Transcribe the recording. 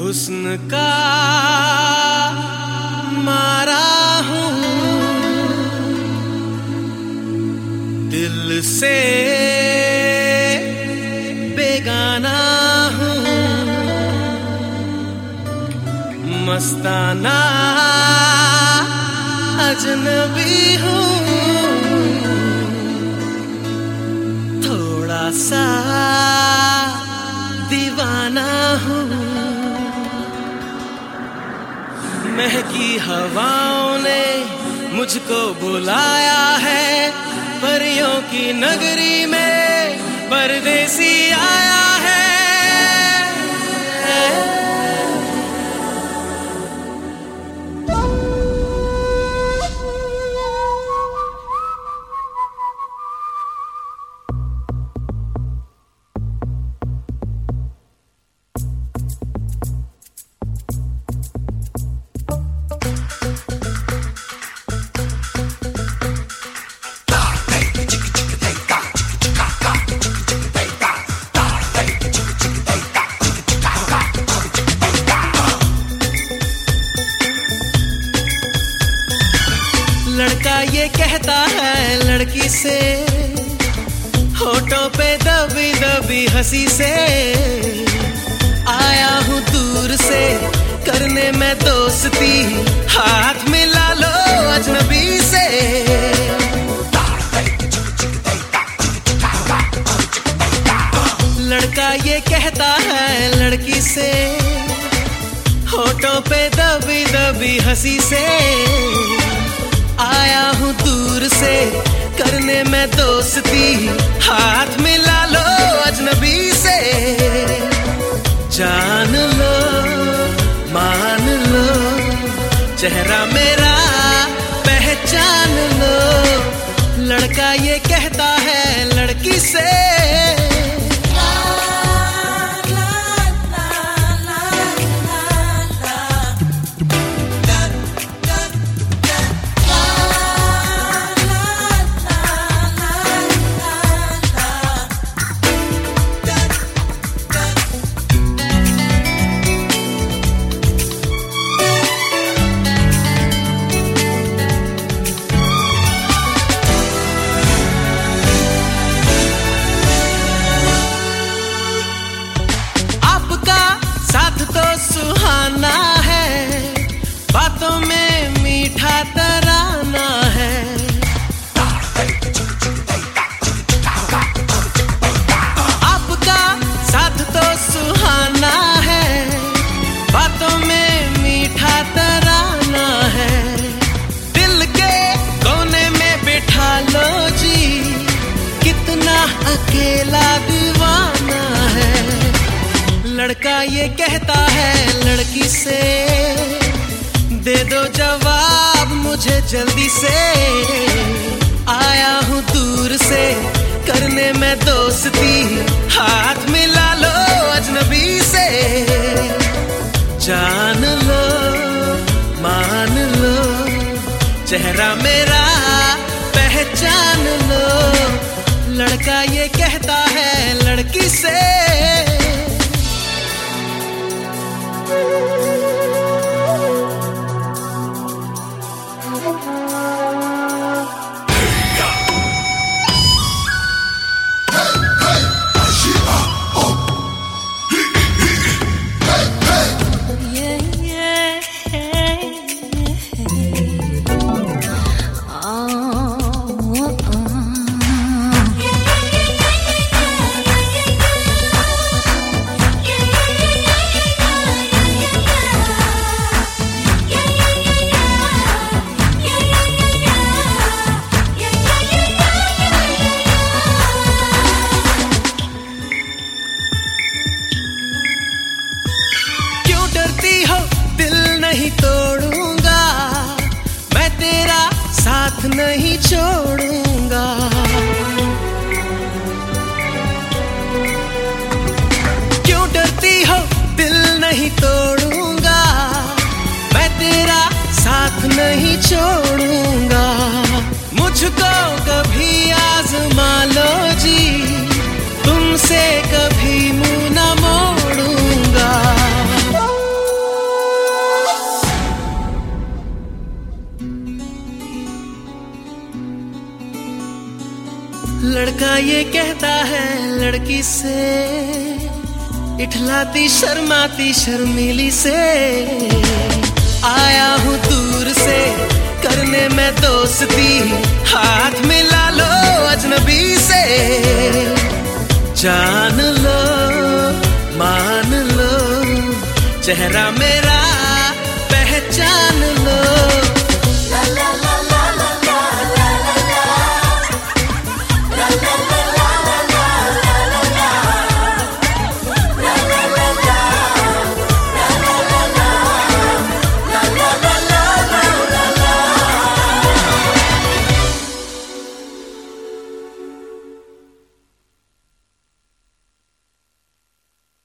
हुस्न का मारा हूँ, दिल से बेगाना हूँ, मस्ताना अजनबी हूँ, थोड़ा सा दीवाना हूँ। महकी हवाओं ने मुझको बुलाया है, परियों की नगरी में परदेसी आया है। लड़का ये कहता है लड़की से, होठों पे दबी दबी हंसी से, आया हूँ दूर से करने में दोस्ती, हाथ मिला लो अजनबी से। लड़का ये कहता है लड़की से, होठों पे दबी दबी हंसी से, आया हूँ दूर से करने में दोस्ती, हाथ मिला लो अजनबी से। जान लो मान लो चेहरा मेरा पहचान लो, लड़का ये कहता है लड़की से। सुहाना है, बातों में मीठा तराना है, आपका साथ तो सुहाना है, बातों में मीठा तराना है, दिल के कोने में बिठा लो जी, कितना अकेला दीवाना है। लड़का ये कहता है लड़की से, दे दो जवाब मुझे जल्दी से, आया हूँ दूर से करने में दोस्ती, हाथ मिला लो अजनबी से। जान लो मान लो चेहरा मेरा पहचान लो, लड़का ये कहता है लड़की से। नहीं तोड़ूंगा मैं तेरा साथ नहीं छोड़ूंगा, क्यों डरती हो दिल नहीं तोड़ूंगा मैं तेरा साथ नहीं छोड़ूंगा, मुझको कभी आजमा लो जी तुमसे कभी मुंह न मोड़ूंगा। लड़का ये कहता है लड़की से, इठलाती शर्माती शर्मीली से। आया हूँ दूर से करने में दोस्ती, हाथ मिला लो अजनबी से। जान लो मान लो चेहरा मेरा